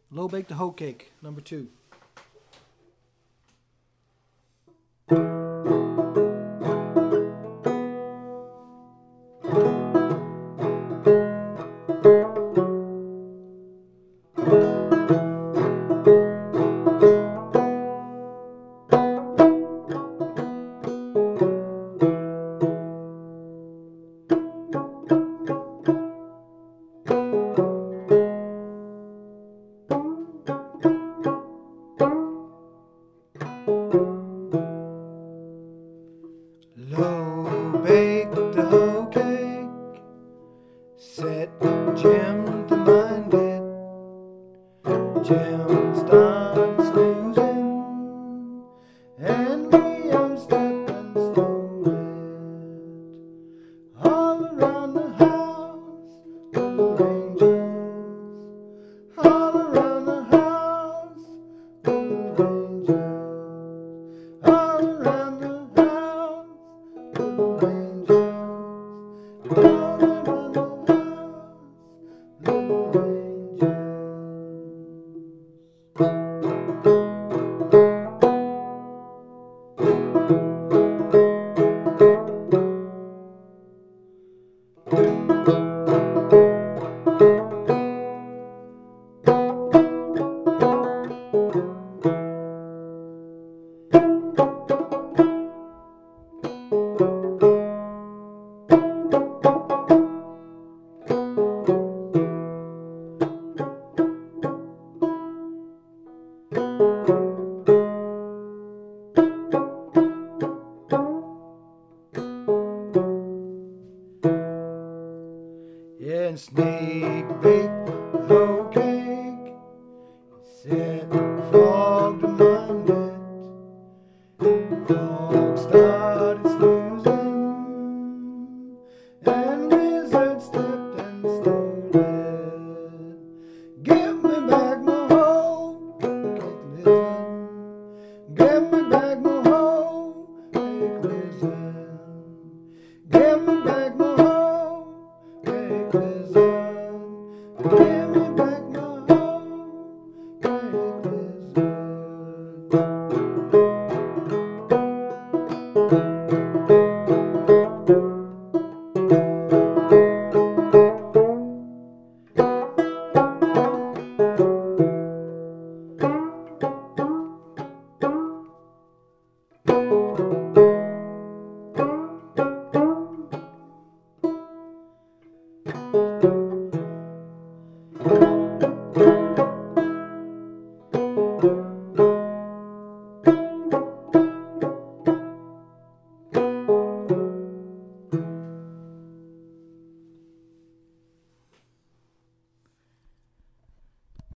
Low bake the hoe cake, number 2. Low bake the hoe cake, set Jim to mind it. Jim starts snoozing, and Liam stepping slowly. All around the house, little angels. All around the house, little angels. All around the house, little angels. All around the house, little angels. Yeah, and Snake baked hoe cake, said Frog to mind it. Frog started snoozing, and Lizard stepped and slowly. Give me back my hoe cake, Lizard. Give me back my hoe cake, Lizard. Give me back my hoe cake, Lizard. Give me back